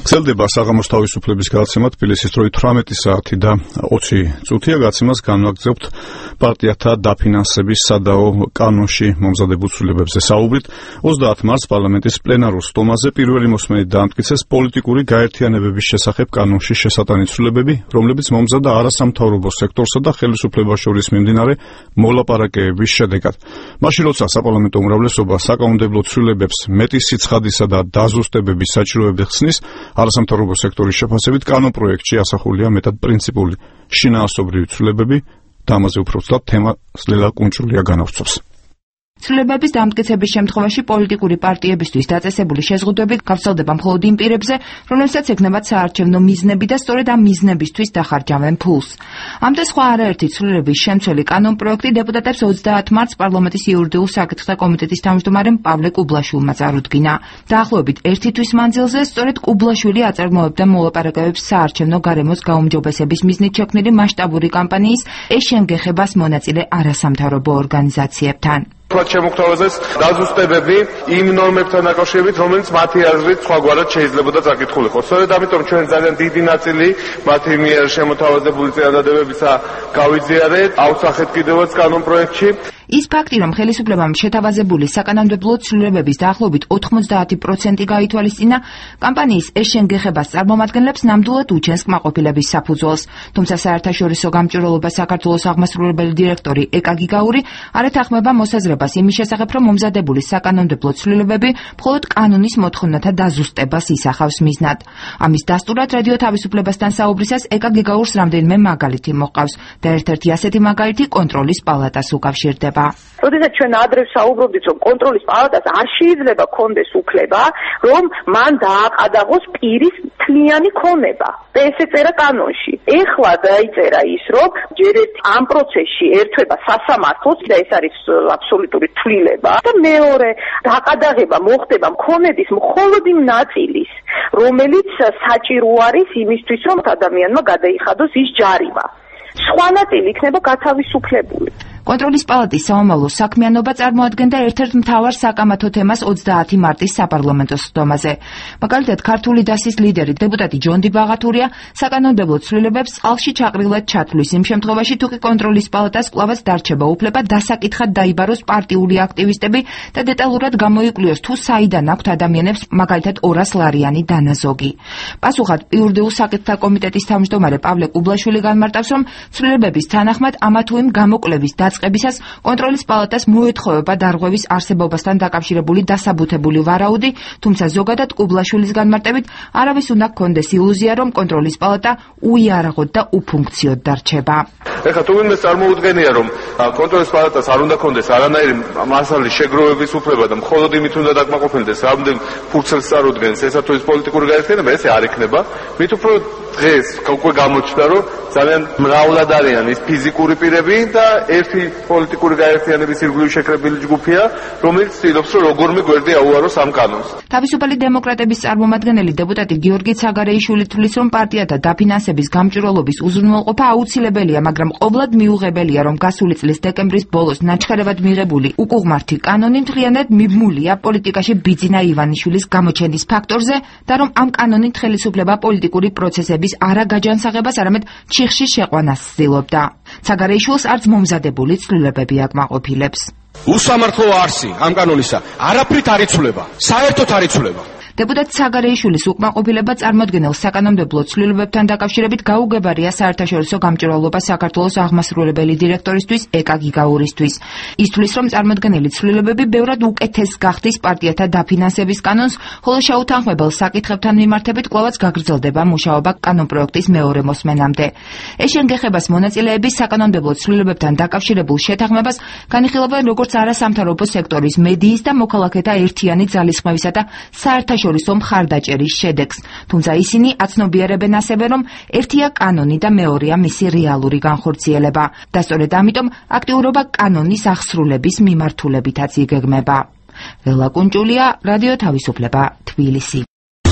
გრძელდება საღამოს თავისუფლების გადაცემა თბილისის დროით 18 საათი და 20 წუთია. გადაცემას განვაგრძობთ პარტიათა დაფინანსების სადაო კანონში მომზადებულ ცვლილებებზე საუბრით. 30 მარტს პარლამენტის პლენარულ სტომაზე პირველი მოსმენით დაამტკიცეს პოლიტიკური გაერთიანებების შესახებ კანონში შესატანი ცვლილებები, რომლებიც მომზადდა არასამთავრობო სექტორსა და ხელისუფლებას შორის მიმდინარე მოლაპარაკებების შედეგად. მაშინ როცა საპარლამენტო უმრავლესობა საკანონმდებლო ცვლილებებს მეტი სიცხადისა და დაზუსტებების საჭიროებები ხსნის, არასამთავრობო სექტორის შეფასებით კანონპროექტში ასახულია მეტად პრინციპული შინაარსობრივი ცვლილებები და ამაზე უფრო ცუდად თემას ლელა კუნჭულია განავრცობს. ცვლილებების დამტკიცების შემთხვევაში პოლიტიკური პარტიებისთვის დაწესებული შეზღუდვები გავრცელდება მხოლოდ იმ პირებზე, რომლებსაც ექნებათ საარჩევნო მიზნები და სწორედ ამ მიზნებისთვის დახარჯავენ ფულს. ამიტომ სხვა არაერთი ცვლილების შემცველი კანონპროექტი დეპუტატებს 30 მარტს პარლამენტის იურიდიულ საკითხთა კომიტეტის თავმჯდომარემ პავლე კუბლაშვილმა წარუდგინა. დაახლოებით ერთი თვის მანძილზე სწორედ კუბლაშვილი აწარმოებდა მოლაპარაკებებს საარჩევნო გარემოს გაუმჯობესების მიზნით შექმნილი მასშტაბური კამპანიის ეშენ გეხებას მონაწილე არასამთავრობო ორგანიზაციებთან. შემოგთავაზეს დაზუსტებები იმ ნორმებთან დაკავშირებით, რომელიც მათი აზრით სხვაგვარად შეიძლებოდა წაკითხულიყო. სწორედ ამიტომ ჩვენ ძალიან დიდი ნაწილი მათი მიერ შემოთავაზებული წინადადებებისა გავიზიარეთ, ავსახეთ კიდევაც კანონპროექტში. ის ფაქტი, რომ ხელისუფლებამ შეთავაზებული საკანონმდებლო ცვლილებების დაახლოებით 90% გაითვალისწინა, კამპანიის ეშენ გეხებას წარმომადგენლებს ნამდვილად უჩენს კმაყოფილების საფუძველს. თუმცა საერთაშორისო გამჭვირვალობა საქართველოს აღმასრულებელი დირექტორი ეკა გიგაური არ ეთანხმება მოსაზრებას იმის შესახებ, რომ მომზადებული საკანონმდებლო ცვლილებები მხოლოდ კანონის მოთხოვნათა დაზუსტებას ისახავს მიზნად. ამის დასტურად რადიო თავისუფლებასთან საუბრისას ეკა გიგაურს რამდენიმე მაგალითი მოჰყავს და ერთ-ერთი ასეთი მაგალითი კონტროლის პალატას უკავშირდება. როდესაც ჩვენ ადრე საუბრობდით, რომ კონტროლის პალატას არ შეიძლება კონდეს უფლება, რომ მან დააყადაღოს პირის თლიანი ქონება. და ესე წერა კანონში. ეხლა დაიწერა ის, რომ ჯერ ამ პროცესში ერთვება სასამართლოს და ეს არის აბსოლუტური თვლილება და მეორე დაყადაღება მოხდება მქონების მხოლოდ იმ ნაწილის, რომელიც საჭირო არის იმისთვის, რომ ადამიანმა გადაიხადოს ის ჯარიმა. სხვა ნაწილი იქნება გათავისუფლებული. კონტროლის პალატის საომავლო საქმიანობა წარმოადგენდა ერთ-ერთ მთავარ საკამათო თემას 30 მარტის საპარლამენტო სტომაზე. მაგალითად, ქართული დასის ლიდერი დეპუტატი ჯონდი ბაღათურია საკანონმდებლო ცვლილებებს წყალში ჩაყრილად ჩათვლის იმ შემთხვევაში, თუ კი კონტროლის პალატას კვლავაც დარჩება უფლება დასაკითხად დაიბაროს პარტიული აქტივისტები და დეტალურად გამოიკვლიოს, თუ საიდან აქვთ ადამიანებს მაგალითად 200 ლარიანი დანაზოგი. პასუხად იურიდიულ საკითხთა კომიტეტის თავმჯდომარე პავლე კუბლაშვილი განმარტავს, რომ ცვლილებების თანახმად ამა თუ იმ გამოკვლევის დაწყებისას კონტროლის პალატას მოეთხოვება დარღვევის არსებობასთან დაკავშირებული დასაბუთებული ვარაუდი, თუმცა ზოგადად კუბლაშვილის განმარტებით არავის უნდა ჰქონდეს ილუზია, რომ კონტროლის პალატა უიარაღოდ და უფუნქციოდ დარჩება. ეხლა თუ ვინმე წარმოუდგენია, რომ კონტროლის პალატას არ უნდა ჰქონდეს არანაირი მასალის შეგროვების უფლება და მხოლოდ იმით უნდა დაკმაყოფილდეს, რამდენ ფურცელს წარუდგენს ესა თუ ის პოლიტიკური გაერთიანება, ესე არ იქნება. მით უფრო დღეს უკვე გამოჩნდა, რომ ძალიან მრავლად არიან ის ფიზიკური პირები და ერთი პოლიტიკური გაერთიანების ირგვლივ შეკრებილი ჯგუფია, რომელიც ცდილობს, რომ როგორმე გვერდი აუაროს ამ კანონს. თავისუფალი დემოკრატების წარმომადგენელი დეპუტატი გიორგი ცაგარეიშვილი თვლის, რომ პარტიათა დაფინანსების გამჭვირვალობის უზრუნველყოფა აუცილებელია, მაგრამ ყოვლად მიუღებელია, რომ გასული წლის დეკემბრის ბოლოს ნაჩქარევად მიღებული უკუღმართი კანონი მთლიანად მიბმულია პოლიტიკაში ბიძინა ივანიშვილის გამოჩენის ფაქტორზე და რომ ამ კანონით ხელისუფლება პოლიტიკური პროცესების არაგაჯანსაღებას, არამედ ჩიხში შეყვანას ცდილობდა. ცაგარეიშვილს არც მომზადებული ცვლილებები აკმაყოფილებს. უსამართლო არსი ამ კანონისა არაფრით არ იცვლება, საერთოდ არ იცვლება. დეპუტატ ცაგარეიშვილის უკმაყოფილება წარმოადგენელ საკანონმდებლო ცვლილებებთან დაკავშირებით გაუგებარია საერთაშორისო გამჭვირვალობა საქართველოს აღმასრულებელი დირექტორისთვის ეკა გიგაურისთვის. ის თვლის, რომ წარმოდგენილი ცვლილებები ბევრად უკეთეს გახდის პარტიათა დაფინანსების კანონს, ხოლო შეუთანხმებელ საკითხებთან მიმართებით კვლავაც გაგრძელდება მუშაობა კანონპროექტის მეორე მოსმენამდე. ეშენ გეხებას მონაწილეების საკანონმდებლო ცვლილებებთან დაკავშირებულ შეთანხმებას განიხილავენ როგორც არასამთავრობო სექტორის, მედიის და მოქალაქეთა ერთიანი ძალისხმევისა და საერთაშორისო მხარდაჭერის შედეგს, თუმცა ისინი აცნობიერებენ ასევე, რომ ერთია კანონი და მეორეა მისი რეალური განხორციელება და სწორედ ამიტომ აქტიურობა კანონის აღსრულების მიმართულებითაც იგეგმება. ლელა კუნჭულია, რადიო თავისუფლება, თბილისი.